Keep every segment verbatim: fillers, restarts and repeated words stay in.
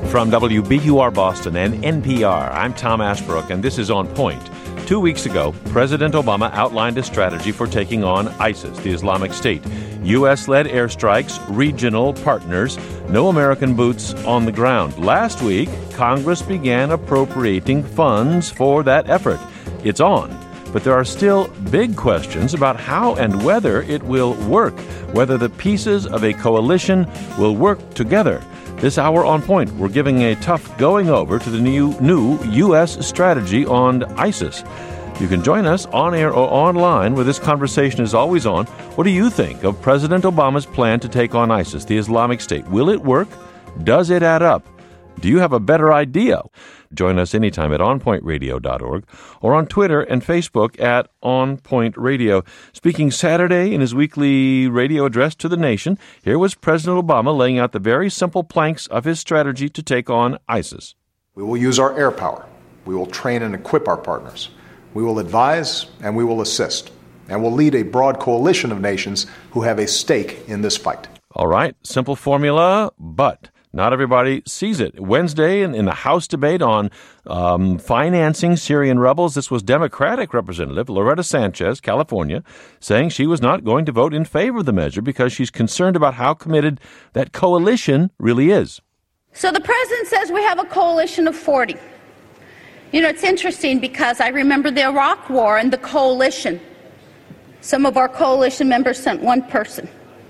From W B U R Boston and N P R, I'm Tom Ashbrook, and this is On Point. Two weeks ago, President Obama outlined a strategy for taking on ISIS, the Islamic State. U S-led airstrikes, regional partners, no American boots on the ground. Last week, Congress began appropriating funds for that effort. It's on. But there are still big questions about how and whether it will work, whether the pieces of a coalition will work together. This hour on Point, we're giving a tough going over to the new, new U S strategy on ISIS. You can join us on air or online where this conversation is always on. What do you think of President Obama's plan to take on ISIS, the Islamic State? Will it work? Does it add up? Do you have a better idea? Join us anytime at on point radio dot org or on Twitter and Facebook at On Point Radio. Speaking Saturday in his weekly radio address to the nation, here was President Obama laying out the very simple planks of his strategy to take on ISIS. We will use our air power. We will train and equip our partners. We will advise and we will assist. And we'll lead a broad coalition of nations who have a stake in this fight. All right, simple formula, but not everybody sees it. Wednesday, in, in the House debate on um, financing Syrian rebels, this was Democratic Representative Loretta Sanchez, California, saying she was not going to vote in favor of the measure because she's concerned about how committed that coalition really is. So the president says we have a coalition of forty. You know, it's interesting because I remember the Iraq War and the coalition. Some of our coalition members sent one person.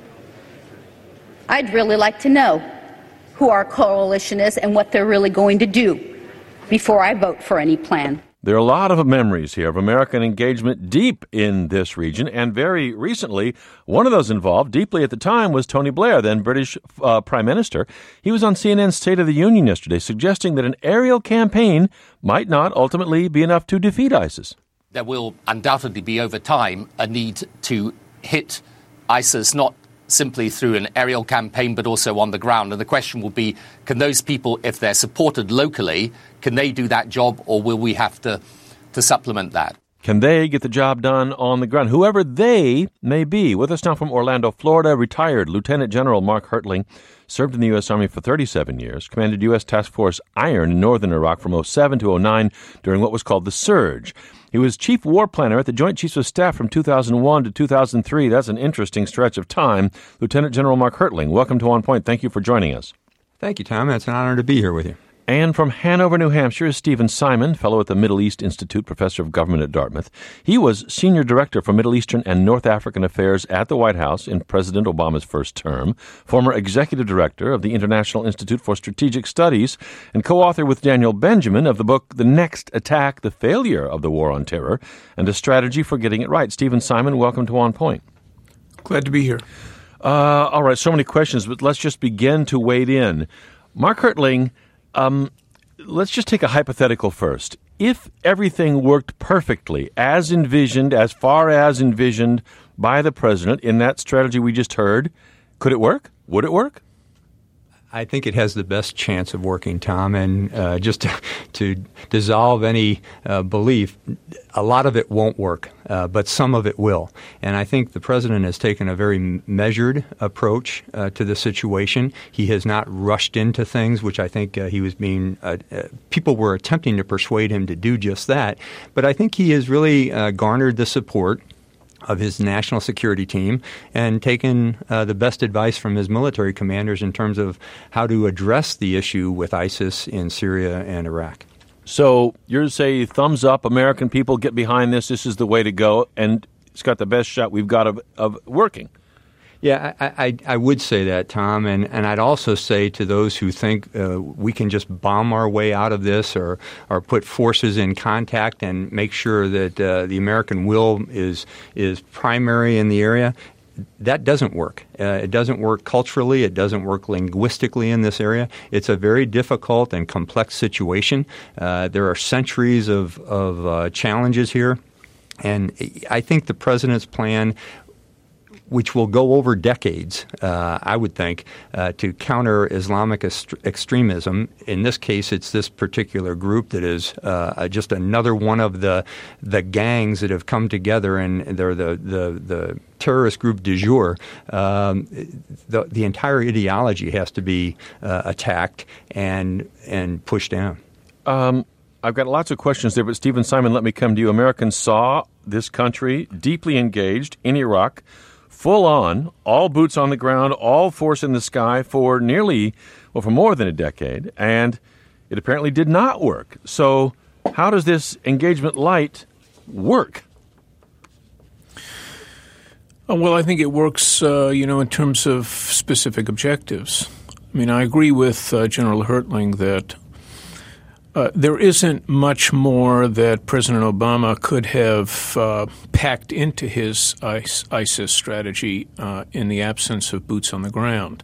I'd really like to know who our coalition is and what they're really going to do before I vote for any plan. There are a lot of memories here of American engagement deep in this region, and very recently, one of those involved deeply at the time was Tony Blair, then British uh, Prime Minister. He was on C N N's State of the Union yesterday, suggesting that an aerial campaign might not ultimately be enough to defeat ISIS. There will undoubtedly be, over time, a need to hit ISIS, not simply through an aerial campaign, but also on the ground. And the question will be, can those people, if they're supported locally, can they do that job, or will we have to, to supplement that? Can they get the job done on the ground? Whoever they may be. With us now from Orlando, Florida, retired Lieutenant General Mark Hertling, served in the U S. Army for thirty-seven years, commanded U S. Task Force Iron in northern Iraq from oh seven to oh nine during what was called the Surge. He was chief war planner at the Joint Chiefs of Staff from two thousand one to two thousand three. That's an interesting stretch of time. Lieutenant General Mark Hertling, welcome to On Point. Thank you for joining us. Thank you, Tom. It's an honor to be here with you. And from Hanover, New Hampshire, is Stephen Simon, fellow at the Middle East Institute, professor of government at Dartmouth. He was senior director for Middle Eastern and North African affairs at the White House in President Obama's first term, former executive director of the International Institute for Strategic Studies, and co-author with Daniel Benjamin of the book The Next Attack, The Failure of the War on Terror, and a Strategy for Getting It Right. Stephen Simon, welcome to On Point. Glad to be here. Uh, all right, so many questions, but let's just begin to wade in. Mark Hertling, Um, let's just take a hypothetical first. If everything worked perfectly, as envisioned, as far as envisioned by the president in that strategy we just heard, could it work? Would it work? I think it has the best chance of working, Tom. And uh, just to, to dissolve any uh, belief, a lot of it won't work, uh, but some of it will. And I think the president has taken a very measured approach uh, to the situation. He has not rushed into things, which I think uh, he was being uh, uh, – people were attempting to persuade him to do just that. But I think he has really uh, garnered the support of his national security team and taken uh, the best advice from his military commanders in terms of how to address the issue with ISIS in Syria and Iraq. So you're say thumbs up, American people, get behind this, this is the way to go, and it's got the best shot we've got of, of working. Yeah, I, I, I would say that, Tom, and, and I'd also say to those who think uh, we can just bomb our way out of this or, or put forces in contact and make sure that uh, the American will is is primary in the area, that doesn't work. Uh, it doesn't work culturally. It doesn't work linguistically in this area. It's a very difficult and complex situation. Uh, there are centuries of, of uh, challenges here, and I think the president's plan which will go over decades, uh, I would think, uh, to counter Islamic est- extremism. In this case, it's this particular group that is uh, just another one of the the gangs that have come together, and they're the the, the terrorist group du jour. Um, the, the entire ideology has to be uh, attacked and and pushed down. Um, I've got lots of questions there, but Stephen Simon, let me come to you. Americans saw this country deeply engaged in Iraq, full on, all boots on the ground, all force in the sky for nearly, well, for more than a decade, and it apparently did not work. So how does this engagement light work? Well, I think it works, uh, you know, in terms of specific objectives. I mean, I agree with uh, General Hertling that Uh, there isn't much more that President Obama could have uh, packed into his ISIS strategy uh, in the absence of boots on the ground.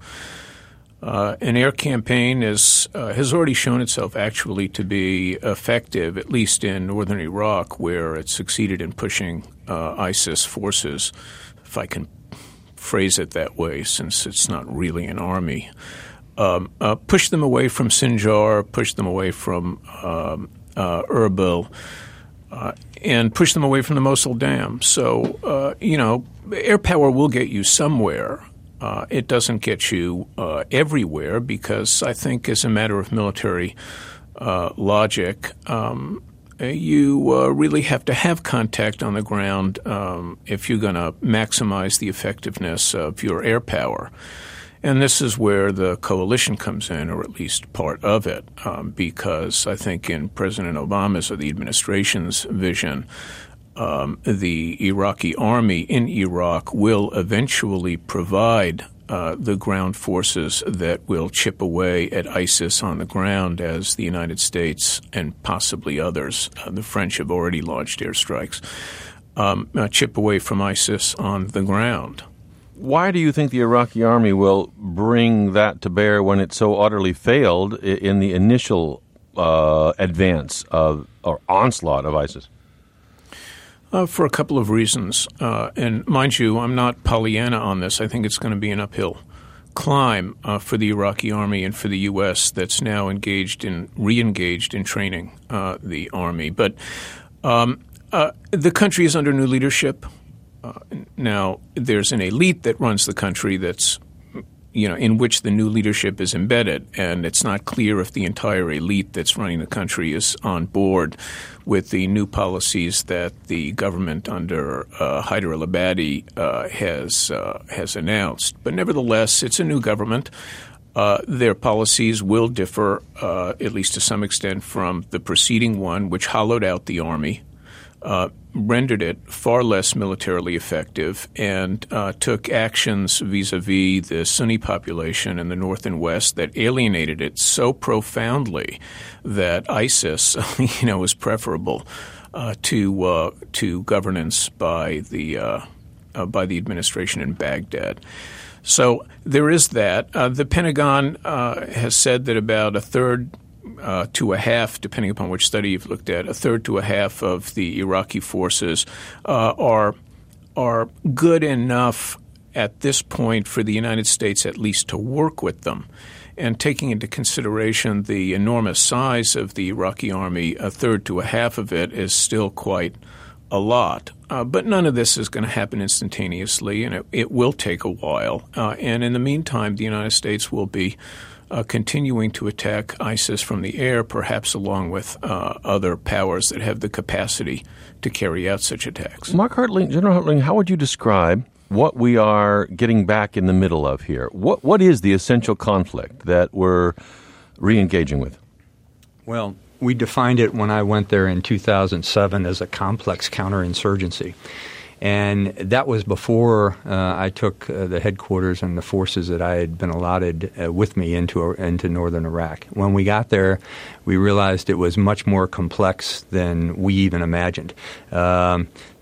Uh, an air campaign is, uh, has already shown itself actually to be effective, at least in northern Iraq, where it succeeded in pushing uh, ISIS forces, if I can phrase it that way, since it's not really an army. Um, uh, push them away from Sinjar, push them away from um, uh, Erbil, uh, and push them away from the Mosul Dam. So, uh, you know, air power will get you somewhere. Uh, it doesn't get you uh, everywhere because I think as a matter of military uh, logic, um, you uh, really have to have contact on the ground um, if you're going to maximize the effectiveness of your air power. And this is where the coalition comes in, or at least part of it, um, because I think in President Obama's or the administration's vision, um, the Iraqi army in Iraq will eventually provide uh, the ground forces that will chip away at ISIS on the ground as the United States and possibly others, uh, the French have already launched airstrikes, um, uh, chip away from ISIS on the ground. Why do you think the Iraqi army will bring that to bear when it so utterly failed in the initial uh, advance of or onslaught of ISIS? Uh, for a couple of reasons. Uh, and mind you, I'm not Pollyanna on this. I think it's going to be an uphill climb uh, for the Iraqi army and for the U S that's now engaged in, re-engaged in training uh, the army. But um, uh, the country is under new leadership. Uh, now, there's an elite that runs the country that's, you know, in which the new leadership is embedded, and it's not clear if the entire elite that's running the country is on board with the new policies that the government under uh, Haider al-Abadi uh, has uh, has announced. But nevertheless, it's a new government. Uh, their policies will differ, uh, at least to some extent, from the preceding one, which hollowed out the army. Uh, rendered it far less militarily effective and uh, took actions vis-a-vis the Sunni population in the north and west that alienated it so profoundly that ISIS, you know, was preferable uh, to uh, to governance by the uh, uh, by the administration in Baghdad. So there is that. Uh, the Pentagon uh, has said that about a third Uh, to a half, depending upon which study you've looked at, a third to a half of the Iraqi forces uh, are are good enough at this point for the United States at least to work with them. And taking into consideration the enormous size of the Iraqi army, a third to a half of it is still quite a lot. Uh, but none of this is going to happen instantaneously, and it, it will take a while. Uh, and in the meantime, the United States will be Uh, continuing to attack ISIS from the air, perhaps along with uh, other powers that have the capacity to carry out such attacks. Mark Hertling, General Hertling, how would you describe what we are getting back in the middle of here? What What is the essential conflict that we're re-engaging with? Well, we defined it when I went there in two thousand seven as a complex counterinsurgency. And that was before uh, I took uh, the headquarters and the forces that I had been allotted uh, with me into uh, into northern Iraq. When we got there, we realized it was much more complex than we even imagined. Um,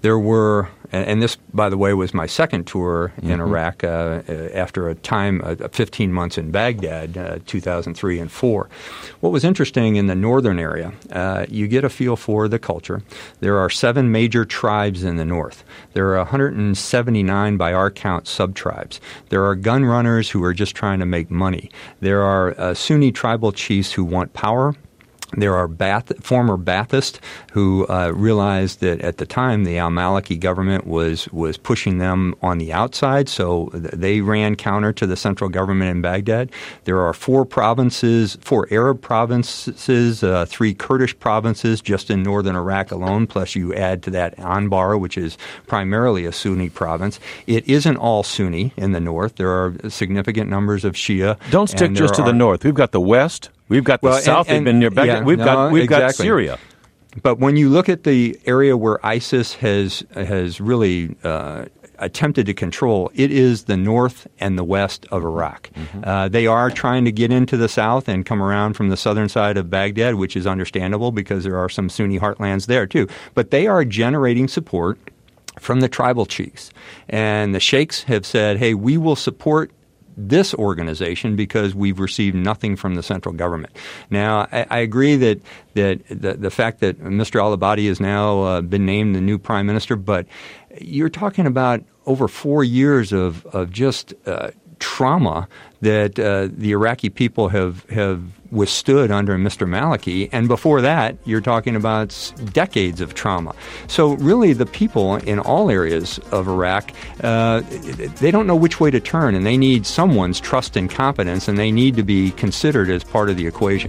there were, and this, by the way, was my second tour in mm-hmm. Iraq uh, after a time, uh, fifteen months in Baghdad, uh, two thousand three and four. What was interesting in the northern area, uh, you get a feel for the culture. There are seven major tribes in the north. There are one hundred seventy-nine, by our count, sub-tribes. There are gun runners who are just trying to make money. There are uh, Sunni tribal chiefs who want power. There are Baath, former Baathists who uh, realized that at the time the al-Maliki government was was pushing them on the outside, so they ran counter to the central government in Baghdad. There are four provinces, four Arab provinces, uh, three Kurdish provinces just in northern Iraq alone, plus you add to that Anbar, which is primarily a Sunni province. It isn't all Sunni in the north. There are significant numbers of Shia. Don't stick just to are, the north. We've got the west. We've got the well, south. And, and, They've been near Baghdad. Yeah, we've no, got we've exactly. got Syria. But when you look at the area where ISIS has has really uh, attempted to control, it is the north and the west of Iraq. Mm-hmm. Uh, they are trying to get into the south and come around from the southern side of Baghdad, which is understandable because there are some Sunni heartlands there too. But they are generating support from the tribal chiefs. And the sheikhs have said, hey, we will support this organization because we've received nothing from the central government. Now, I, I agree that that the, the fact that Mister al-Abadi has now uh, been named the new prime minister, but you're talking about over four years of, of just uh, trauma that uh, the Iraqi people have have withstood under Mister Maliki, and before that, you're talking about decades of trauma. So really, the people in all areas of Iraq, uh, they don't know which way to turn, and they need someone's trust and confidence, and they need to be considered as part of the equation.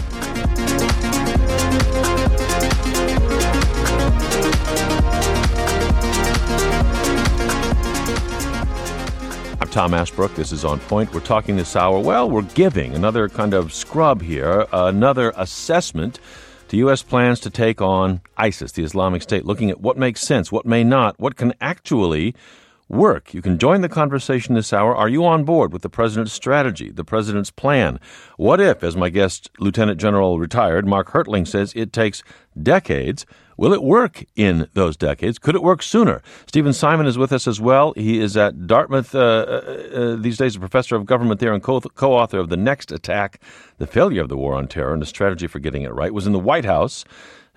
Tom Ashbrook. This is On Point. We're talking this hour. Well, we're giving another kind of scrub here, another assessment to U S plans to take on ISIS, the Islamic State, looking at what makes sense, what may not, what can actually work. You can join the conversation this hour. Are you on board with the president's strategy, the president's plan? What if, as my guest, Lieutenant General retired Mark Hertling says, it takes decades? Will it work in those decades? Could it work sooner? Stephen Simon is with us as well. He is at Dartmouth uh, uh, these days, a professor of government there and co- co-author of The Next Attack, The Failure of the War on Terror and a Strategy for Getting It Right. Was in the White House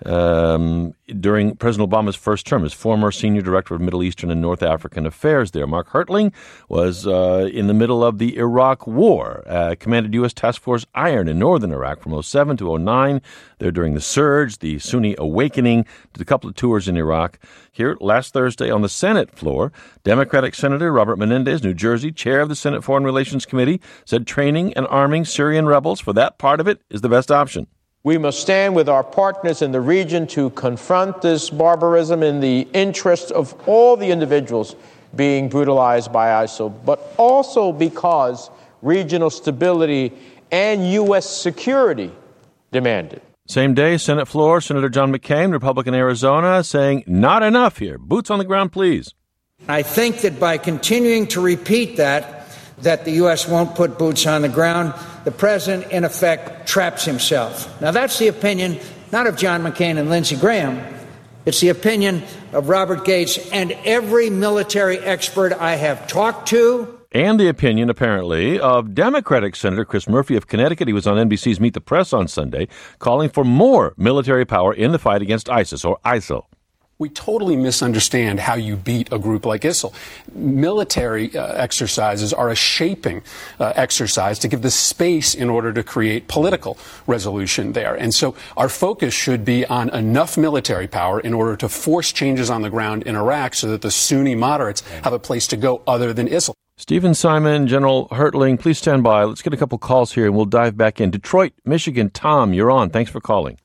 um, during President Obama's first term as former senior director of Middle Eastern and North African Affairs there. Mark Hertling was uh, in the middle of the Iraq War, uh, commanded U S Task Force Iron in northern Iraq from oh seven to oh nine. There during the surge, the Sunni awakening, did a couple of tours in Iraq. Here last Thursday on the Senate floor, Democratic Senator Robert Menendez, New Jersey, chair of the Senate Foreign Relations Committee, said training and arming Syrian rebels for that part of it is the best option. We must stand with our partners in the region to confront this barbarism in the interest of all the individuals being brutalized by ISIL, but also because regional stability and U S security demand it. Same day, Senate floor, Senator John McCain, Republican Arizona, saying not enough here. Boots on the ground, please. I think that by continuing to repeat that, that the U S won't put boots on the ground, the president, in effect, traps himself. Now, that's the opinion not of John McCain and Lindsey Graham. It's the opinion of Robert Gates and every military expert I have talked to. And the opinion, apparently, of Democratic Senator Chris Murphy of Connecticut. He was on N B C's Meet the Press on Sunday, calling for more military power in the fight against ISIS, or ISIL. We totally misunderstand how you beat a group like ISIL. Military uh, exercises are a shaping uh, exercise to give the space in order to create political resolution there. And so our focus should be on enough military power in order to force changes on the ground in Iraq so that the Sunni moderates have a place to go other than ISIL. Stephen Simon, General Hertling, please stand by. Let's get a couple calls here and we'll dive back in. Detroit, Michigan. Tom, you're on. Thanks for calling.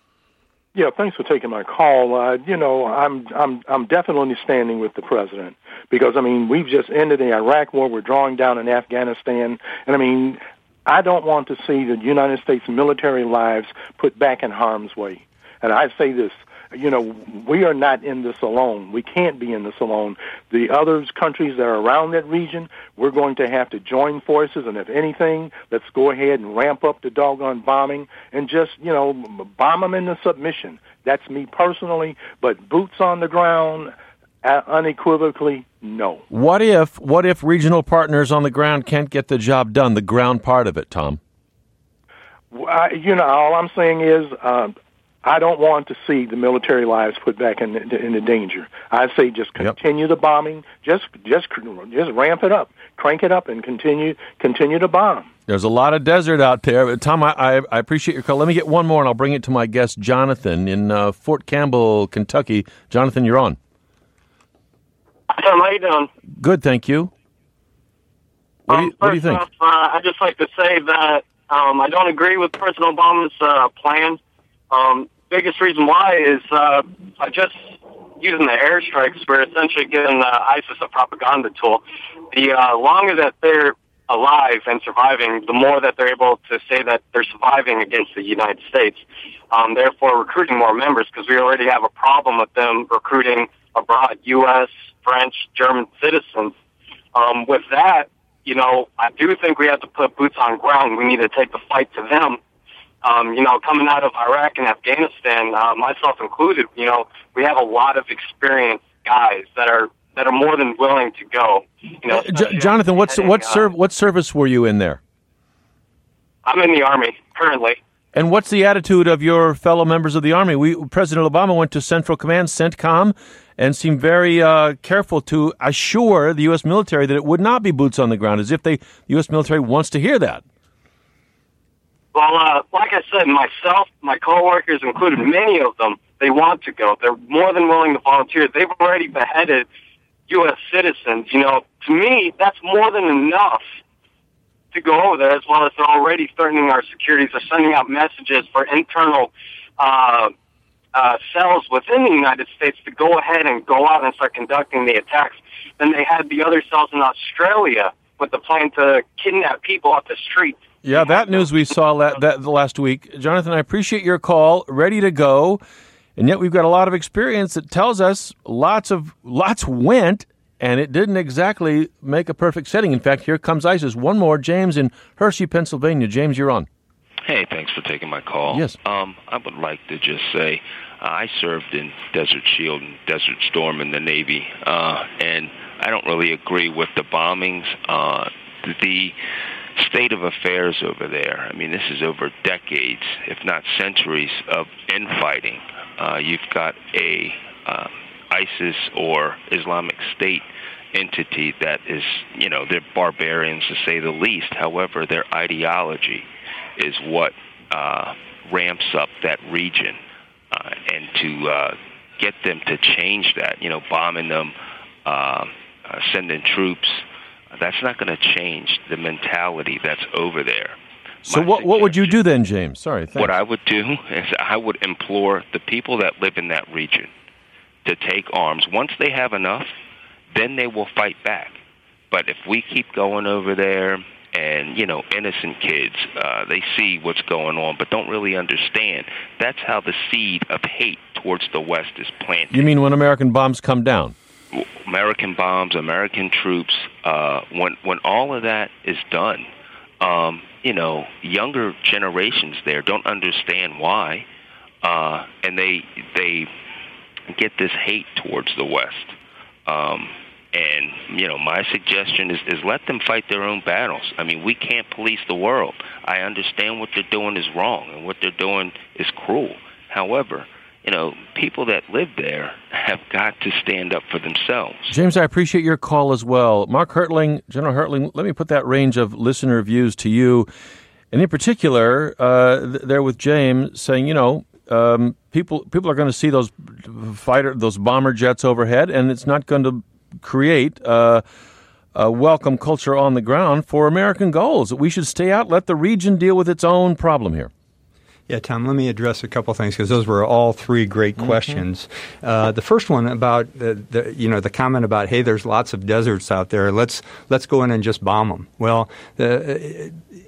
Yeah, thanks for taking my call. Uh, you know, I'm I'm I'm definitely standing with the president because I mean we've just ended the Iraq War. We're drawing down in Afghanistan, and I mean I don't want to see the United States military lives put back in harm's way. And I say this, you know, we are not in this alone. We can't be in this alone. The other countries that are around that region, we're going to have to join forces, and if anything, let's go ahead and ramp up the doggone bombing and just, you know, bomb them into submission. That's me personally, but boots on the ground, uh, unequivocally, no. What if, what if regional partners on the ground can't get the job done, the ground part of it, Tom? Uh, you know, all I'm saying is, uh, I don't want to see the military lives put back in into danger. I say just continue yep. the bombing, just just just ramp it up, crank it up, and continue continue to bomb. There's a lot of desert out there. Tom, I, I, I appreciate your call. Let me get one more, and I'll bring it to my guest, Jonathan, in uh, Fort Campbell, Kentucky. Jonathan, you're on. Tom, how you doing? Good, thank you. What, um, do, you, what do you think? Off, uh, I'd just like to say that um, I don't agree with President Obama's uh, plan. Um, biggest reason why is uh, just using the airstrikes, we're essentially giving uh, ISIS a propaganda tool. The uh, longer that they're alive and surviving, the more that they're able to say that they're surviving against the United States. Um, therefore, recruiting more members, because we already have a problem with them recruiting abroad, U S, French, German citizens. Um, with that, you know, I do think we have to put boots on ground. We need to take the fight to them. Um, you know, coming out of Iraq and Afghanistan, uh, myself included, you know, we have a lot of experienced guys that are that are more than willing to go. You know, J- Jonathan, what's heading, what uh, serv- what service were you in there? I'm in the Army currently. And what's the attitude of your fellow members of the Army? We President Obama went to Central Command, CENTCOM, and seemed very uh, careful to assure the U S military that it would not be boots on the ground, as if they, the U S military wants to hear that. Well, uh, like I said, myself, my coworkers, included many of them, they want to go. They're more than willing to volunteer. They've already beheaded U S citizens. You know, to me, that's more than enough to go over there, as well as they're already threatening our security. They're sending out messages for internal uh, uh, cells within the United States to go ahead and go out and start conducting the attacks. Then they had the other cells in Australia with the plan to kidnap people off the street. Yeah, that news we saw la- that the last week. Jonathan, I appreciate your call. Ready to go. And yet we've got a lot of experience that tells us lots of lots went, and it didn't exactly make a perfect setting. In fact, here comes ISIS. One more, James in Hershey, Pennsylvania. James, you're on. Hey, thanks for taking my call. Yes. Um, I would like to just say uh, I served in Desert Shield and Desert Storm in the Navy, uh, and I don't really agree with the bombings. Uh, the state of affairs over there, I mean, this is over decades, if not centuries, of infighting. Uh, you've got a uh, ISIS or Islamic State entity that is, you know, they're barbarians to say the least. However, their ideology is what uh, ramps up that region. Uh, and to uh, get them to change that, you know, bombing them, uh, uh, sending troops, that's not going to change the mentality that's over there. So what what would you do then, James? Sorry. Thanks. What I would do is I would implore the people that live in that region to take arms. Once they have enough, then they will fight back. But if we keep going over there and, you know, innocent kids, uh, they see what's going on but don't really understand, that's how the seed of hate towards the West is planted. You mean when American bombs come down? American bombs, American troops, uh, when when all of that is done, um, you know, younger generations there don't understand why, uh, and they they get this hate towards the West. Um, and, you know, my suggestion is, is let them fight their own battles. I mean, we can't police the world. I understand what they're doing is wrong and what they're doing is cruel. However, you know, people that live there have got to stand up for themselves. James, I appreciate your call as well. Mark Hertling, General Hertling, let me put that range of listener views to you. And in particular, uh, th- there with James saying, you know, um, people people are going to see those fighter, those bomber jets overhead, and it's not going to create uh, a welcome culture on the ground for American goals. We should stay out, let the region deal with its own problem here. Yeah, Tom, let me address a couple things because those were all three great mm-hmm. questions. Uh, the first one about the, the, you know, the comment about, hey, there's lots of deserts out there. Let's let's go in and just bomb them. Well, uh,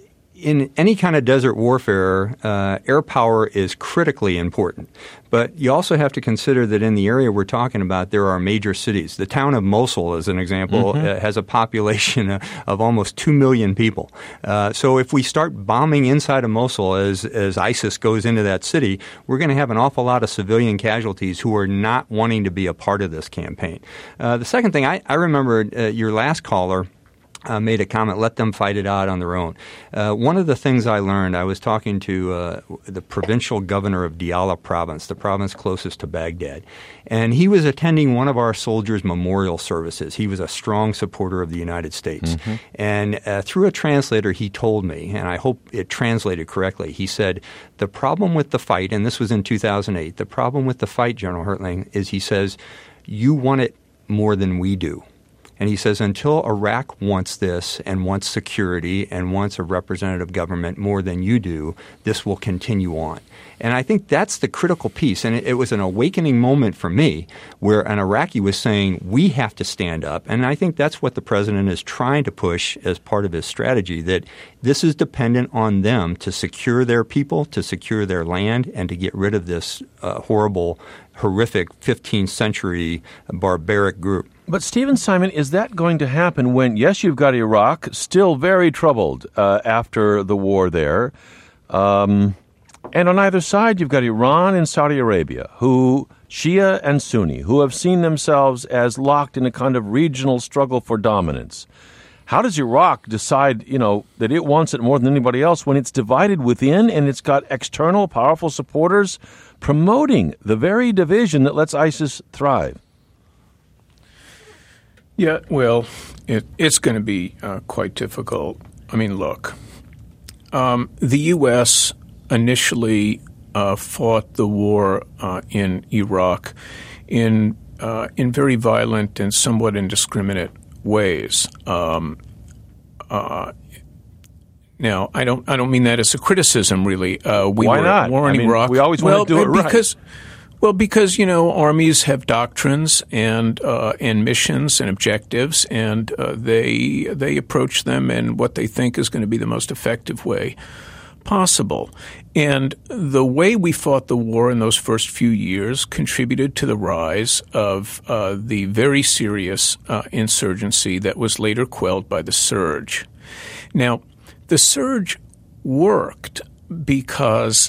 in any kind of desert warfare, uh, air power is critically important. But you also have to consider that in the area we're talking about, there are major cities. The town of Mosul, as an example, mm-hmm. uh, has a population of almost two million people. Uh, so if we start bombing inside of Mosul as, as ISIS goes into that city, we're going to have an awful lot of civilian casualties who are not wanting to be a part of this campaign. Uh, the second thing, I, I remember uh, your last caller Uh, made a comment, let them fight it out on their own. Uh, one of the things I learned, I was talking to uh, the provincial governor of Diyala province, the province closest to Baghdad, and he was attending one of our soldiers' memorial services. He was a strong supporter of the United States. Mm-hmm. And uh, through a translator, he told me, and I hope it translated correctly, he said, the problem with the fight, and this was in two thousand eight, the problem with the fight, General Hertling, is he says, you want it more than we do. And he says, until Iraq wants this and wants security and wants a representative government more than you do, this will continue on. And I think that's the critical piece. And it, it was an awakening moment for me where an Iraqi was saying, we have to stand up. And I think that's what the president is trying to push as part of his strategy, that this is dependent on them to secure their people, to secure their land, and to get rid of this uh, horrible, horrific fifteenth century barbaric group. But, Stephen Simon, is that going to happen when, yes, you've got Iraq, still very troubled uh, after the war there, um, and on either side you've got Iran and Saudi Arabia, who, Shia and Sunni, who have seen themselves as locked in a kind of regional struggle for dominance. How does Iraq decide, you know, that it wants it more than anybody else when it's divided within and it's got external powerful supporters promoting the very division that lets ISIS thrive? Yeah, well, it, it's going to be uh, quite difficult. I mean, look, um, the U S initially uh, fought the war uh, in Iraq in uh, in very violent and somewhat indiscriminate ways. Um, uh, now, I don't I don't mean that as a criticism, really. Uh, we Why were not? at war in I mean, Iraq. we always well, want to do it right. Because, Well, because, you know, armies have doctrines and uh, and missions and objectives, and uh, they they approach them in what they think is going to be the most effective way possible. And the way we fought the war in those first few years contributed to the rise of uh, the very serious uh, insurgency that was later quelled by the surge. Now, the surge worked because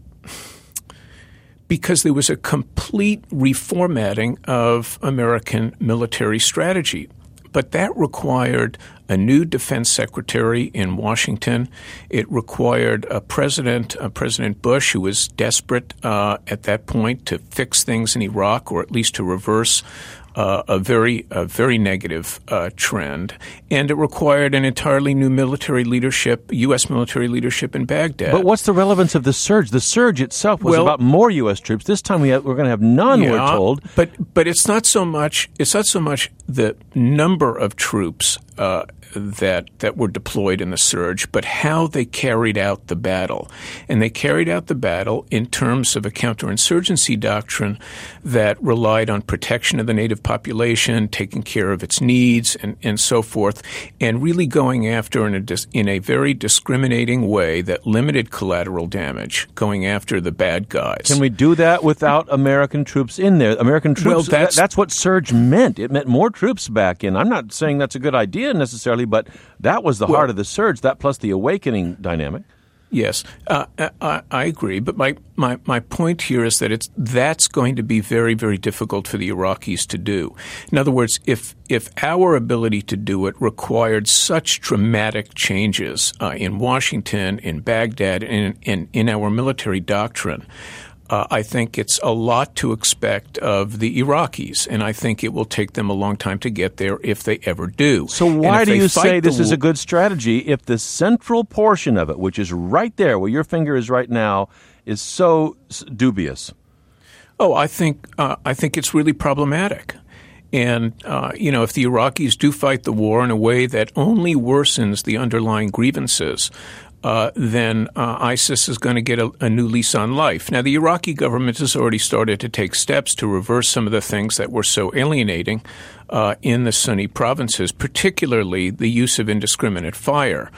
because there was a complete reformatting of American military strategy. But that required a new defense secretary in Washington. It required a president, uh, President Bush, who was desperate uh, at that point to fix things in Iraq, or at least to reverse uh, a very, a very negative uh, trend. And it required an entirely new military leadership, U S military leadership in Baghdad. But what's the relevance of the surge? The surge itself was well, about more U S troops. This time we have, we're going to have none, yeah, we're told. But but it's not so much it's not so much the number of troops uh, that that were deployed in the surge, but how they carried out the battle. And they carried out the battle in terms of a counterinsurgency doctrine that relied on protection of the native population, taking care of its needs, and, and so forth, and really going after in a, dis, in a very discriminating way that limited collateral damage, going after the bad guys. Can we do that without American troops in there? American troops, well, that's, that, that's what surge meant. It meant more troops back in. I'm not saying that's a good idea necessarily, but that was the well, heart of the surge, that plus the awakening dynamic. Yes, uh, I, I agree. But my, my, my point here is that it's that's going to be very, very difficult for the Iraqis to do. In other words, if if our ability to do it required such dramatic changes uh, in Washington, in Baghdad, and in, in our military doctrine, Uh, I think it's a lot to expect of the Iraqis, and I think it will take them a long time to get there if they ever do. So why do you say this is a good strategy if the central portion of it, which is right there where your finger is right now, is so dubious? Oh, I think uh, I think it's really problematic. And, uh, you know, if the Iraqis do fight the war in a way that only worsens the underlying grievances, Uh, then uh, ISIS is going to get a, a new lease on life. Now, the Iraqi government has already started to take steps to reverse some of the things that were so alienating uh, in the Sunni provinces, particularly the use of indiscriminate fire.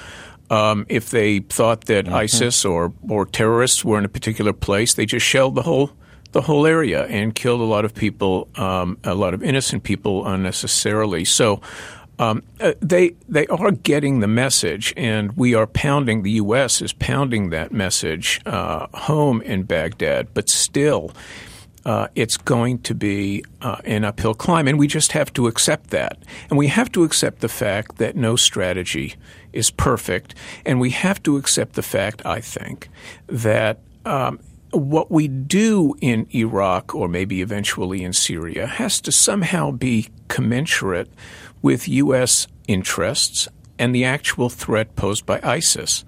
Um, if they thought that Mm-hmm. ISIS or, or terrorists were in a particular place, they just shelled the whole the whole area and killed a lot of people, um, a lot of innocent people unnecessarily. So um, uh, they they are getting the message, and we are pounding. The U S is pounding that message uh, home in Baghdad, but still. Uh, it's going to be uh, an uphill climb, and we just have to accept that. And we have to accept the fact that no strategy is perfect, and we have to accept the fact, I think, that um, what we do in Iraq or maybe eventually in Syria has to somehow be commensurate with U S interests and the actual threat posed by ISIS.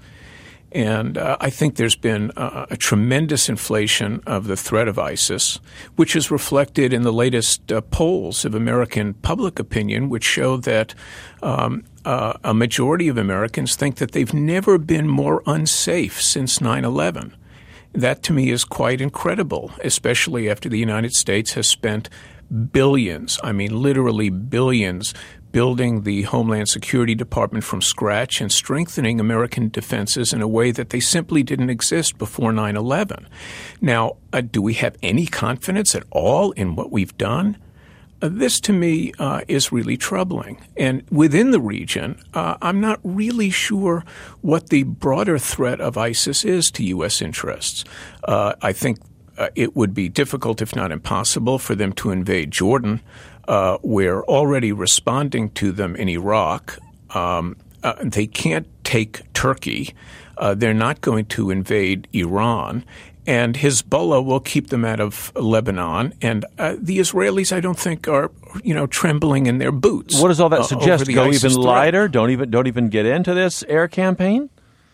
And uh, I think there's been uh, a tremendous inflation of the threat of ISIS, which is reflected in the latest uh, polls of American public opinion, which show that um, uh, a majority of Americans think that they've never been more unsafe since nine eleven. That, to me, is quite incredible, especially after the United States has spent billions, I mean literally billions, building the Homeland Security Department from scratch and strengthening American defenses in a way that they simply didn't exist before nine eleven. Now, uh, do we have any confidence at all in what we've done? Uh, this, to me, uh, is really troubling. And within the region, uh, I'm not really sure what the broader threat of ISIS is to U S interests. Uh, I think uh, it would be difficult, if not impossible, for them to invade Jordan. Uh, we're already responding to them in Iraq. Um, uh, they can't take Turkey. Uh, they're not going to invade Iran. And Hezbollah will keep them out of Lebanon. And uh, the Israelis, I don't think, are you know trembling in their boots. What does all that uh, suggest? Go Go ISIS even threat. lighter? Don't even don't even get into this air campaign?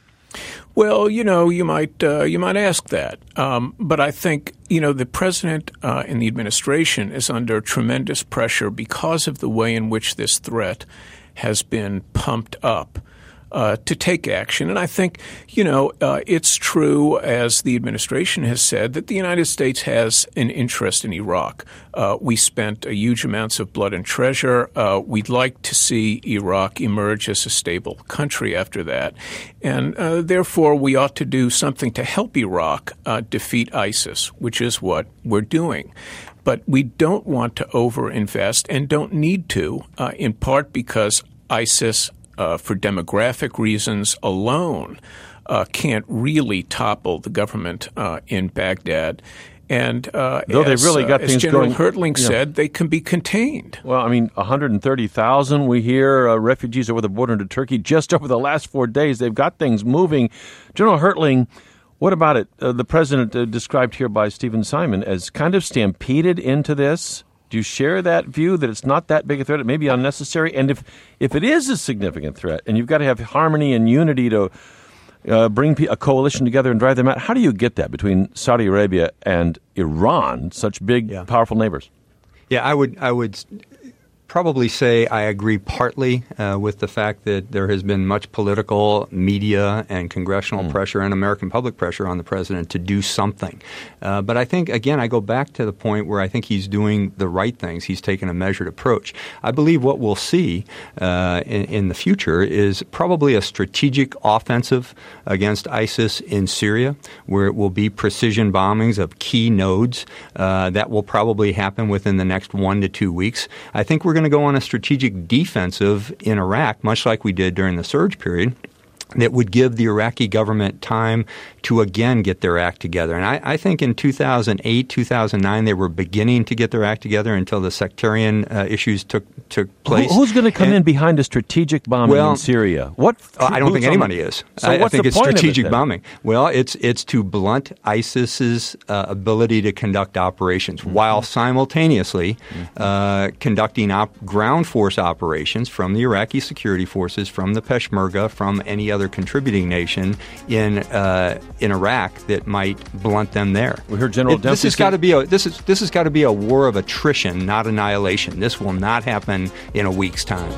Well, you know, you might uh, you might ask that, um, but I think you know the president uh, and the administration is under tremendous pressure because of the way in which this threat has been pumped up uh, to take action. And I think you know uh, it's true, as the administration has said, that the United States has an interest in Iraq. Uh, we spent a huge amounts of blood and treasure. Uh, we'd like to see Iraq emerge as a stable country after that. And uh, therefore, we ought to do something to help Iraq uh, defeat ISIS, which is what we're doing. But we don't want to overinvest and don't need to, uh, in part because ISIS, uh, for demographic reasons alone, uh, can't really topple the government uh, in Baghdad. And uh, Though as, they really got uh, things as General going, Hertling you know, said, they can be contained. Well, I mean, one hundred thirty thousand, we hear, uh, refugees over the border into Turkey. Just over the last four days, they've got things moving. General Hertling, what about it? Uh, the president uh, described here by Stephen Simon as kind of stampeded into this. Do you share that view that it's not that big a threat? It may be unnecessary. And if, if it is a significant threat and you've got to have harmony and unity to Uh, bring a coalition together and drive them out. How do you get that between Saudi Arabia and Iran, such big, yeah. powerful neighbors? Yeah, I would I would probably say I agree partly uh, with the fact that there has been much political, media, and congressional mm. pressure and American public pressure on the president to do something. Uh, but I think, again, I go back to the point where I think he's doing the right things. He's taken a measured approach. I believe what we'll see uh, in, in the future is probably a strategic offensive against ISIS in Syria, where it will be precision bombings of key nodes. Uh, that will probably happen within the next one to two weeks. I think we're going to go on a strategic defensive in Iraq, much like we did during the surge period, that would give the Iraqi government time to again get their act together. And I, I think in two thousand eight, two thousand nine, they were beginning to get their act together until the sectarian uh, issues took took place. Who, who's going to come and, in behind a strategic bombing well, in Syria? What? Uh, I don't think anybody is. So I, what's I think the it's point strategic of it, bombing. Well, it's it's to blunt ISIS's uh, ability to conduct operations mm-hmm. while simultaneously mm-hmm. uh, conducting op- ground force operations from the Iraqi security forces, from the Peshmerga, from any other contributing nation in uh, in Iraq that might blunt them there. We heard General it, This has got to be a this is this has got to be a war of attrition, not annihilation. This will not happen in a week's time.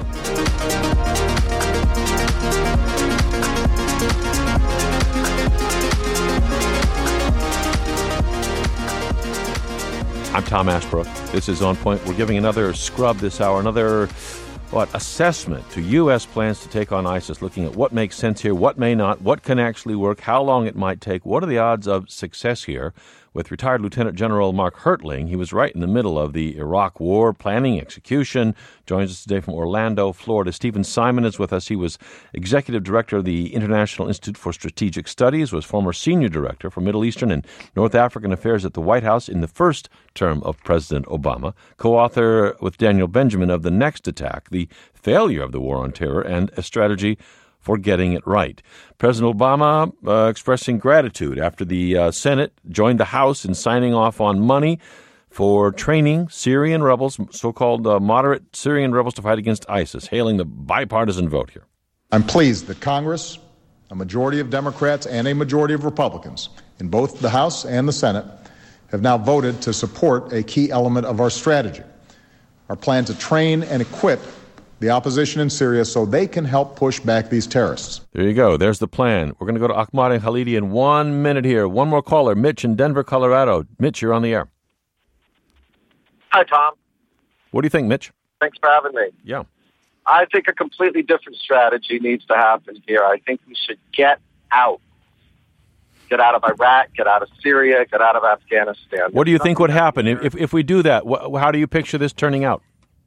I'm Tom Ashbrook. This is On Point. We're giving another scrub this hour, another what assessment to U S plans to take on ISIS, looking at what makes sense here, what may not, what can actually work, how long it might take, what are the odds of success here, with retired Lieutenant General Mark Hertling. He was right in the middle of the Iraq War, planning execution. Joins us today from Orlando, Florida. Stephen Simon is with us. He was Executive Director of the International Institute for Strategic Studies, was former Senior Director for Middle Eastern and North African Affairs at the White House in the first term of President Obama, co-author with Daniel Benjamin of The Next Attack, The Failure of the War on Terror, and A Strategy for Getting It Right. President Obama uh, expressing gratitude after the uh, Senate joined the House in signing off on money for training Syrian rebels, so-called uh, moderate Syrian rebels, to fight against ISIS, hailing the bipartisan vote here. I'm pleased that Congress, a majority of Democrats and a majority of Republicans in both the House and the Senate, have now voted to support a key element of our strategy, our plan to train and equip the opposition in Syria so they can help push back these terrorists. There you go. There's the plan. We're going to go to Ahmad and Khalidi in one minute here. One more caller, Mitch in Denver, Colorado. Mitch, you're on the air. Hi, Tom. What do you think, Mitch? Thanks for having me. Yeah. I think a completely different strategy needs to happen here. I think we should get out. Get out of Iraq, get out of Syria, get out of Afghanistan. What do you think would happen if, if, if we do that? Wh- how do you picture this turning out?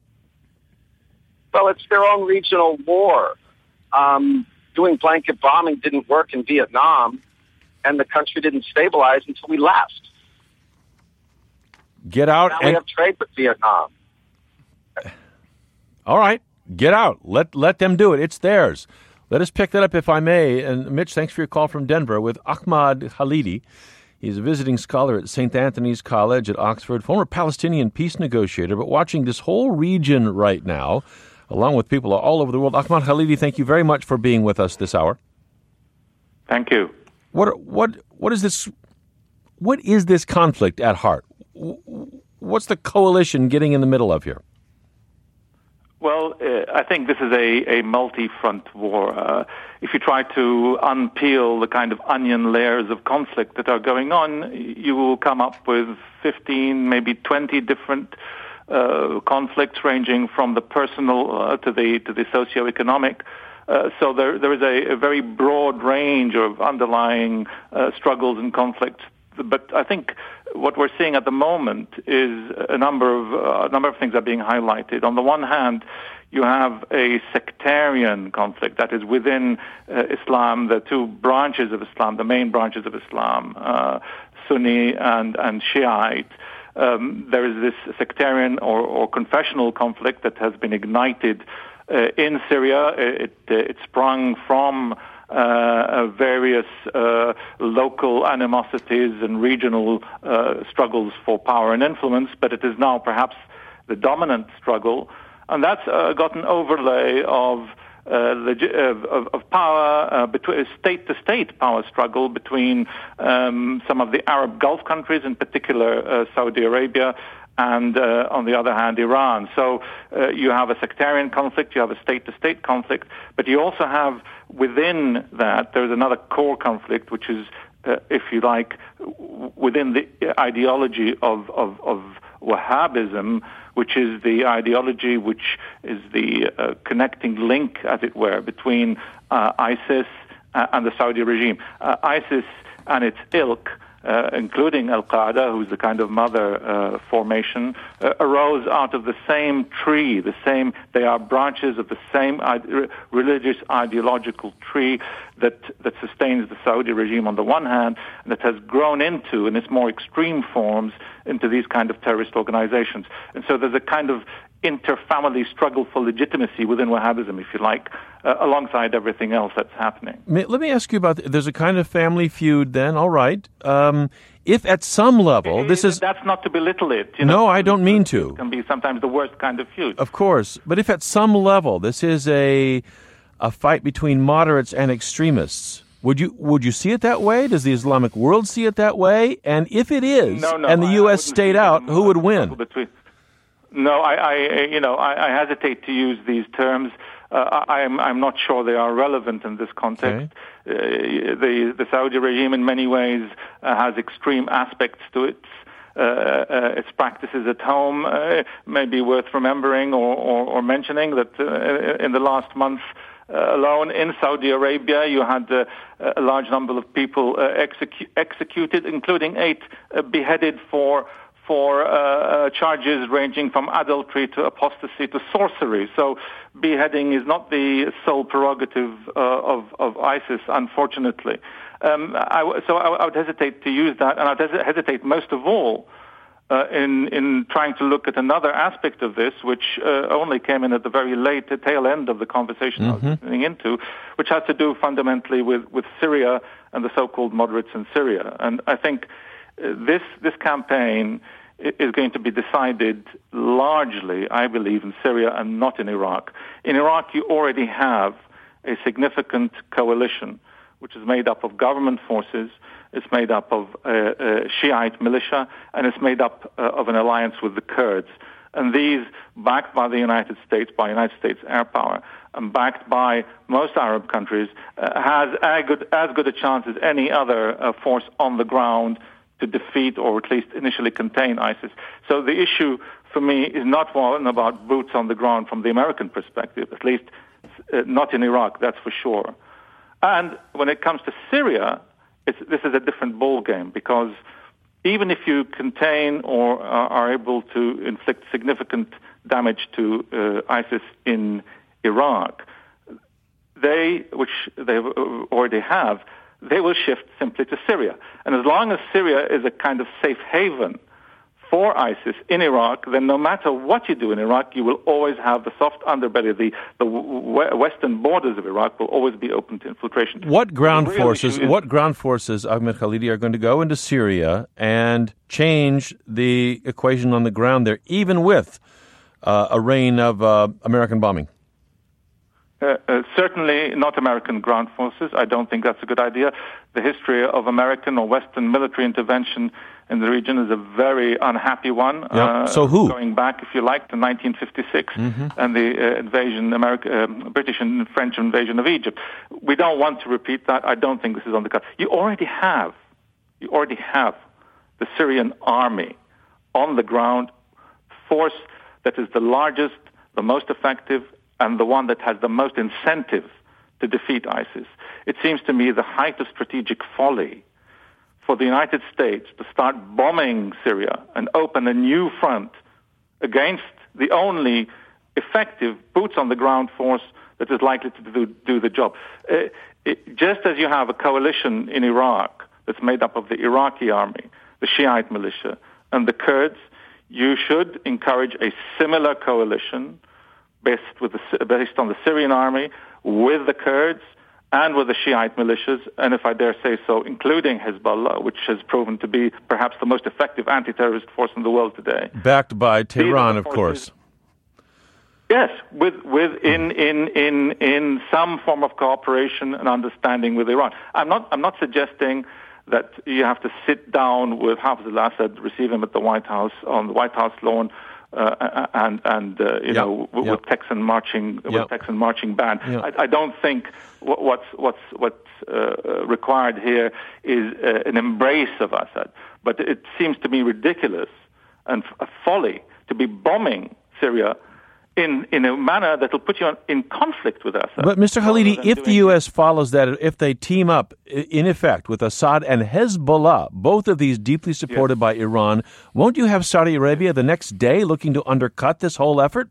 Well, it's their own regional war. Um, doing blanket bombing didn't work in Vietnam, and the country didn't stabilize until we left. Get out. Now and... we have trade with Vietnam. All right, get out. Let let them do it. It's theirs. Let us pick that up, if I may. And Mitch, thanks for your call from Denver with Ahmad Khalidi. He's a visiting scholar at Saint Anthony's College at Oxford, former Palestinian peace negotiator, but watching this whole region right now, along with people all over the world. Ahmad Khalidi, thank you very much for being with us this hour. Thank you. What what what is this? What is this conflict at heart? What's the coalition getting in the middle of here? Well, uh, I think this is a, a multi-front war. Uh, if you try to unpeel the kind of onion layers of conflict that are going on, you will come up with fifteen, maybe twenty different uh, conflicts, ranging from the personal uh, to the to the socio-economic. Uh, so there there is a, a very broad range of underlying uh, struggles and conflicts. But I think what we're seeing at the moment is a number of uh, a number of things are being highlighted. On the one hand, you have a sectarian conflict that is within uh, Islam, the two branches of Islam, the main branches of Islam, uh, Sunni and and Shiite. Um, there is this sectarian or, or confessional conflict that has been ignited uh, in Syria. It, it, it sprung from Uh, various uh, local animosities and regional uh, struggles for power and influence, but it is now perhaps the dominant struggle, and that's uh, got an overlay of uh, legi- of, of power, uh, between state-to-state power struggle between um, some of the Arab Gulf countries, in particular uh, Saudi Arabia, and uh, on the other hand, Iran. So uh, you have a sectarian conflict, you have a state-to-state conflict, but you also have within that, there's another core conflict, which is, uh, if you like, w- within the ideology of, of, of Wahhabism, which is the ideology which is the uh, connecting link, as it were, between uh, ISIS uh, and the Saudi regime. Uh, ISIS and its ilk, Uh, including Al-Qaeda, who's the kind of mother uh, formation, uh, arose out of the same tree, the same, they are branches of the same ide- religious ideological tree that, that sustains the Saudi regime on the one hand, and that has grown into, in its more extreme forms, into these kind of terrorist organizations. And so there's a kind of inter-family struggle for legitimacy within Wahhabism, if you like, uh, alongside everything else that's happening. Let me ask you about, there's a kind of family feud then, all right. Um, if at some level, this is... That's not to belittle it. You know, no, I don't mean to. It can be sometimes the worst kind of feud. Of course. But if at some level this is a a fight between moderates and extremists, would you would you see it that way? Does the Islamic world see it that way? And if it is, no, no, and the I, U S I stayed out, who would win? Between, no, I, I, you know, I, I hesitate to use these terms. Uh, I'm, I'm not sure they are relevant in this context. Okay. Uh, the, the Saudi regime, in many ways, uh, has extreme aspects to its uh, uh, its practices at home. Uh, may be worth remembering or, or, or mentioning that uh, in the last month uh, alone in Saudi Arabia, you had uh, a large number of people uh, execu- executed, including eight uh, beheaded for for uh, uh, charges ranging from adultery to apostasy to sorcery. So beheading is not the sole prerogative uh, of, of ISIS, unfortunately. Um, I, so I, I would hesitate to use that, and I would hesitate most of all uh, in, in trying to look at another aspect of this, which uh, only came in at the very late tail end of the conversation mm-hmm. I was listening into, which has to do fundamentally with, with Syria and the so-called moderates in Syria. And I think This this campaign is going to be decided largely, I believe, in Syria and not in Iraq. In Iraq, you already have a significant coalition, which is made up of government forces, it's made up of uh, uh, Shiite militia, and it's made up uh, of an alliance with the Kurds. And these, backed by the United States, by United States air power, and backed by most Arab countries, uh, has as good, as good a chance as any other uh, force on the ground to defeat or at least initially contain ISIS. So the issue for me is not one about boots on the ground from the American perspective, at least uh, not in Iraq, that's for sure. And when it comes to Syria, it's, this is a different ballgame, because even if you contain or uh, are able to inflict significant damage to uh, ISIS in Iraq, they, which they already have, they will shift simply to Syria. And as long as Syria is a kind of safe haven for ISIS in Iraq, then no matter what you do in Iraq, you will always have the soft underbelly. The, the w- western borders of Iraq will always be open to infiltration. What ground forces, is, what ground forces, Ahmed Khalidi, are going to go into Syria and change the equation on the ground there, even with uh, a reign of uh, American bombing? Uh, uh, certainly not American ground forces. I don't think that's a good idea. The history of American or Western military intervention in the region is a very unhappy one. Yep. Uh, so who? Going back, if you like, to nineteen fifty-six mm-hmm. and the uh, invasion, America, uh, British and French invasion of Egypt. We don't want to repeat that. I don't think this is on the cards. You already have, you already have the Syrian army on the ground, force that is the largest, the most effective, and the one that has the most incentive to defeat ISIS. It seems to me the height of strategic folly for the United States to start bombing Syria and open a new front against the only effective boots-on-the-ground force that is likely to do, do the job. Uh, it, just as you have a coalition in Iraq that's made up of the Iraqi army, the Shiite militia, and the Kurds, you should encourage a similar coalition based, with the, based on the Syrian army, with the Kurds, and with the Shiite militias, and if I dare say so, including Hezbollah, which has proven to be perhaps the most effective anti-terrorist force in the world today. Backed by Tehran, of course. Yes, with, with in, in, in, in some form of cooperation and understanding with Iran. I'm not, I'm not suggesting that you have to sit down with Hafez al-Assad, receive him at the White House, on the White House lawn, Uh, and and uh, you yep. know w- yep. with Texan marching with yep. Texan marching band. Yep. I, I don't think w- what's what's what's uh, required here is uh, an embrace of Assad, but it seems to me ridiculous and f- a folly to be bombing Syria in in a manner that will put you on, in conflict with Assad. But Mister Khalidi, if the U S follows that, if they team up in effect with Assad and Hezbollah, both of these deeply supported yes. by Iran, won't you have Saudi Arabia the next day looking to undercut this whole effort?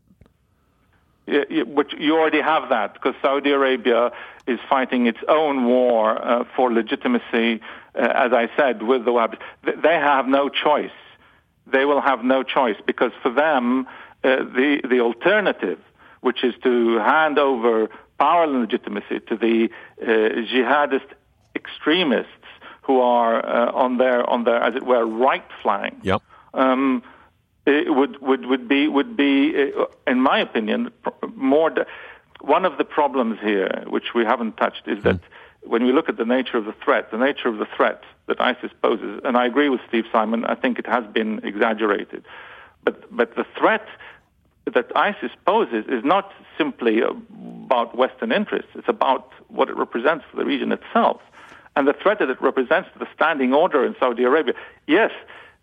Yeah, yeah, but you already have that, because Saudi Arabia is fighting its own war uh, for legitimacy, uh, as I said, with the Wahhabis. They have no choice. They will have no choice, because for them, Uh, the the alternative, which is to hand over power and legitimacy to the uh, jihadist extremists who are uh, on their on their as it were right flank, yep. um, it would would would be would be uh, in my opinion more. De- one of the problems here, which we haven't touched, is that mm. when we look at the nature of the threat, the nature of the threat that ISIS poses, and I agree with Steve Simon, I think it has been exaggerated, but but the threat that ISIS poses is not simply about Western interests. It's about what it represents for the region itself. And the threat that it represents to the standing order in Saudi Arabia. Yes,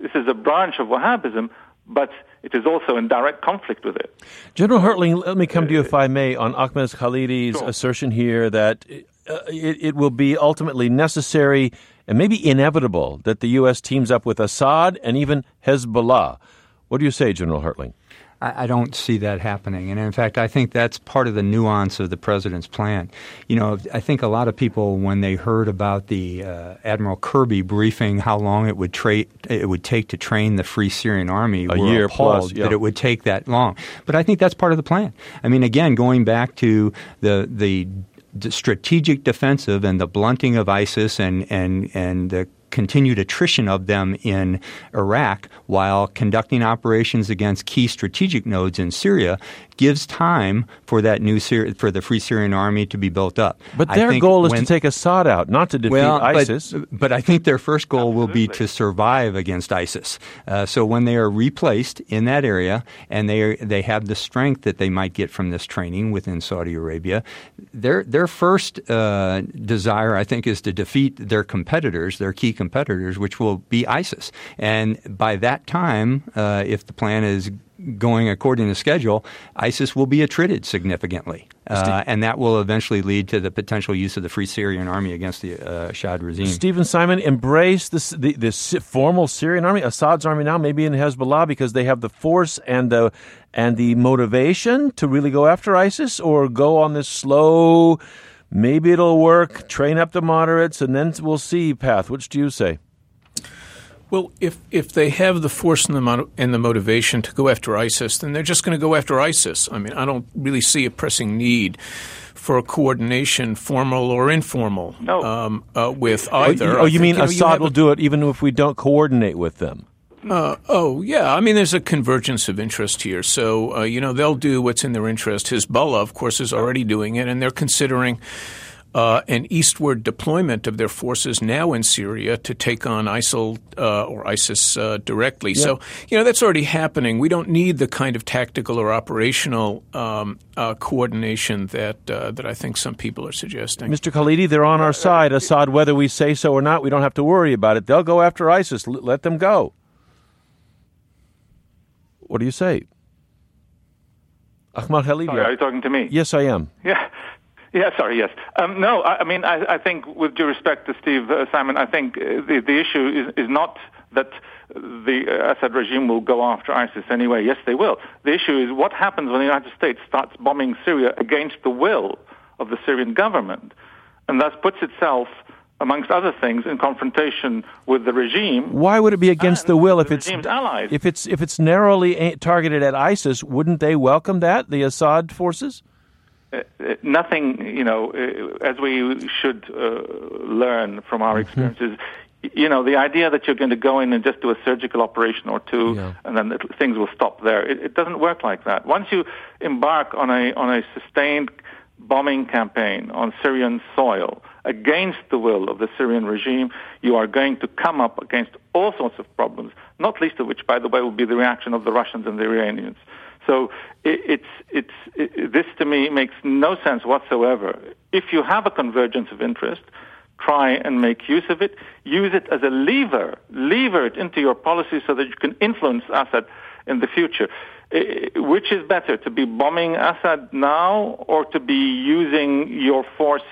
This is a branch of Wahhabism, but it is also in direct conflict with it. General Hertling, let me come to you, if I may, on Ahmed Khalidi's Sure. assertion here that uh, it, it will be ultimately necessary and maybe inevitable that the U S teams up with Assad and even Hezbollah. What do you say, General Hertling? I don't see that happening. And in fact, I think that's part of the nuance of the president's plan. You know, I think a lot of people, when they heard about the uh, Admiral Kirby briefing how long it would tra- it would take to train the Free Syrian Army, a were year appalled plus, yeah. that it would take that long. But I think that's part of the plan. I mean, again, going back to the the strategic defensive and the blunting of ISIS and and and the continued attrition of them in Iraq while conducting operations against key strategic nodes in Syria gives time for that new Syri- for the Free Syrian Army to be built up. But I their think goal is when, to take Assad out, not to defeat well, ISIS. But, but I think their first goal will be to survive against ISIS. Uh, so when they are replaced in that area and they are, they have the strength that they might get from this training within Saudi Arabia, their their first uh, desire, I think, is to defeat their competitors, their key competitors, which will be ISIS. And by that time, uh, if the plan is going according to schedule, ISIS will be attrited significantly. Uh, and that will eventually lead to the potential use of the Free Syrian Army against the uh, Assad regime. Stephen Simon, embrace this, the, this formal Syrian army, Assad's army now, maybe in Hezbollah, because they have the force and the, and the motivation to really go after ISIS, or go on this slow, maybe it'll work, train up the moderates, and then we'll see path. Which do you say? Well, if if they have the force and the mo- and the motivation to go after ISIS, then they're just going to go after ISIS. I mean, I don't really see a pressing need for a coordination, formal or informal, no. um, uh, with either. Oh, you, oh, you think, mean you know, Assad you will a, do it even if we don't coordinate with them? Uh, oh, yeah. I mean, there's a convergence of interest here. So, uh, you know, they'll do what's in their interest. Hezbollah, of course, is already doing it, and they're considering Uh, an eastward deployment of their forces now in Syria to take on ISIL uh, or ISIS uh, directly. Yeah. So, you know, that's already happening. We don't need the kind of tactical or operational um, uh, coordination that uh, that I think some people are suggesting. Mister Khalidi, they're on our side. Assad, whether we say so or not, we don't have to worry about it. They'll go after ISIS. L- let them go. What do you say? Ahmed Khalidi. Sorry, are you talking to me? Yes, I am. Yeah. Yeah, sorry, yes. Um, no, I, I mean, I, I think, with due respect to Steve uh, Simon, I think uh, the, the issue is, is not that the uh, Assad regime will go after ISIS anyway. Yes, they will. The issue is what happens when the United States starts bombing Syria against the will of the Syrian government, and thus puts itself, amongst other things, in confrontation with the regime. Why would it be against the will if the it's allies. if it's if it's narrowly a- targeted at ISIS? Wouldn't they welcome that, the Assad forces? Uh, nothing, you know, uh, as we should uh, learn from our experiences, mm-hmm. you know, the idea that you're going to go in and just do a surgical operation or two yeah. and then it, things will stop there. It, it doesn't work like that. Once you embark on a on a sustained bombing campaign on Syrian soil against the will of the Syrian regime, you are going to come up against all sorts of problems, not least of which, by the way, will be the reaction of the Russians and the Iranians. So it, it's it's it, this to me makes no sense whatsoever. If you have a convergence of interest, try and make use of it. Use it as a lever, lever it into your policy so that you can influence Assad in the future. Which is better, to be bombing Assad now or to be using your force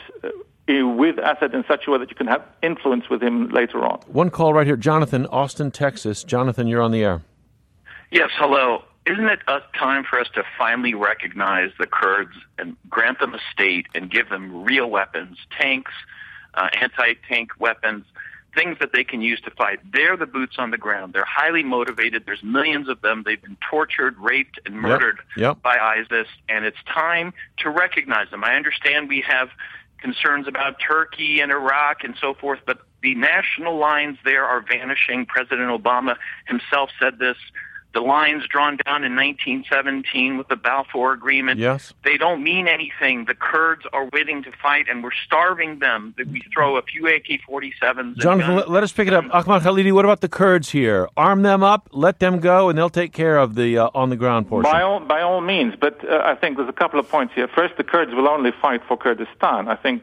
with Assad in such a way that you can have influence with him later on? One call right here. Jonathan, Austin, Texas. Jonathan, you're on the air. Yes, hello. Isn't it a time for us to finally recognize the Kurds and grant them a state and give them real weapons, tanks, uh, anti-tank weapons, things that they can use to fight? They're the boots on the ground. They're highly motivated. There's millions of them. They've been tortured, raped, and murdered yep. Yep. by ISIS, and it's time to recognize them. I understand we have concerns about Turkey and Iraq and so forth, but the national lines there are vanishing. President Obama himself said this. The lines drawn down in nineteen seventeen with the Balfour Agreement, yes. they don't mean anything. The Kurds are willing to fight, and we're starving them. We throw a few A K forty-sevens. Jonathan, let, let us pick it up. Ahmed Khalidi, what about the Kurds here? Arm them up, let them go, and they'll take care of the uh, on-the-ground portion. By all, by all means, but uh, I think there's a couple of points here. First, the Kurds will only fight for Kurdistan. I think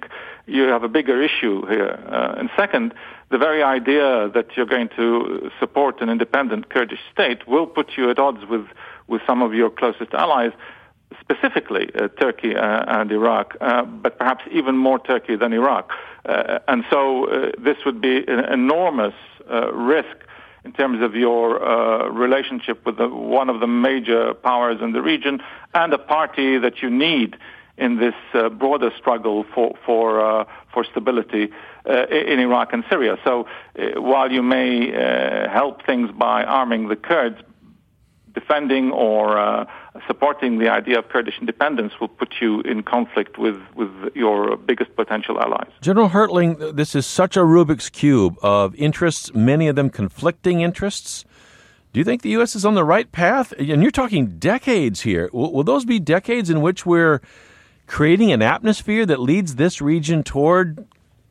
you have a bigger issue here. Uh, and second, the very idea that you're going to support an independent Kurdish state will put you at odds with, with some of your closest allies, specifically uh, Turkey uh, and Iraq, uh, but perhaps even more Turkey than Iraq. Uh, and so uh, this would be an enormous uh, risk in terms of your uh, relationship with the, one of the major powers in the region and a party that you need in this uh, broader struggle for for uh, for stability uh, in Iraq and Syria. So uh, while you may uh, help things by arming the Kurds, defending or uh, supporting the idea of Kurdish independence will put you in conflict with, with your biggest potential allies. General Hertling, this is such a Rubik's Cube of interests, many of them conflicting interests. Do you think the U S is on the right path? And you're talking decades here. Will, will those be decades in which we're creating an atmosphere that leads this region toward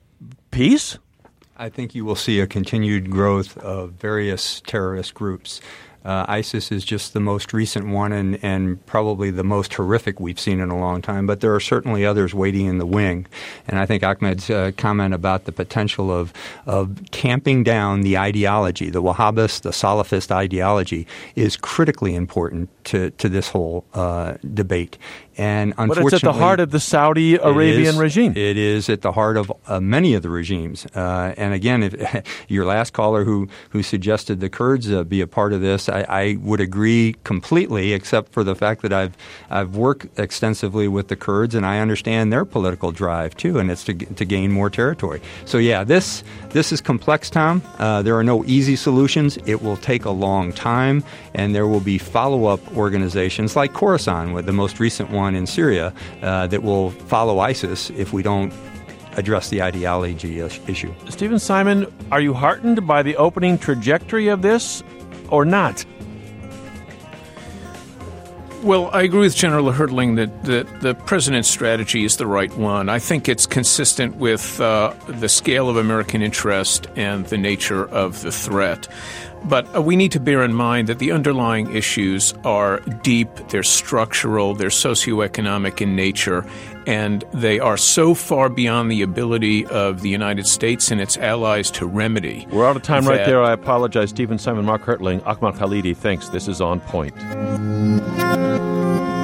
peace? I think you will see a continued growth of various terrorist groups. Uh, ISIS is just the most recent one and, and probably the most horrific we've seen in a long time, but there are certainly others waiting in the wing. And I think Ahmed's uh, comment about the potential of, of tamping down the ideology, the Wahhabist, the Salafist ideology, is critically important to, to this whole uh, debate. And unfortunately, but it's at the heart of the Saudi Arabian it is, regime. It is at the heart of uh, many of the regimes. Uh, and again, if, your last caller who, who suggested the Kurds uh, be a part of this, I, I would agree completely, except for the fact that I've I've worked extensively with the Kurds, and I understand their political drive too, and it's to to gain more territory. So yeah, this this is complex, Tom. Uh, there are no easy solutions. It will take a long time, and there will be follow-up organizations like Khorasan, with the most recent one in Syria, uh, that will follow ISIS if we don't address the ideology issue. Stephen Simon, are you heartened by the opening trajectory of this or not? Well, I agree with General Hertling that, that the president's strategy is the right one. I think it's consistent with uh, the scale of American interest and the nature of the threat. But uh, we need to bear in mind that the underlying issues are deep, they're structural, they're socioeconomic in nature, and they are so far beyond the ability of the United States and its allies to remedy. We're out of time right there. I apologize. Stephen Simon, Mark Hertling, Ahmad Khalidi, thanks. This is On Point.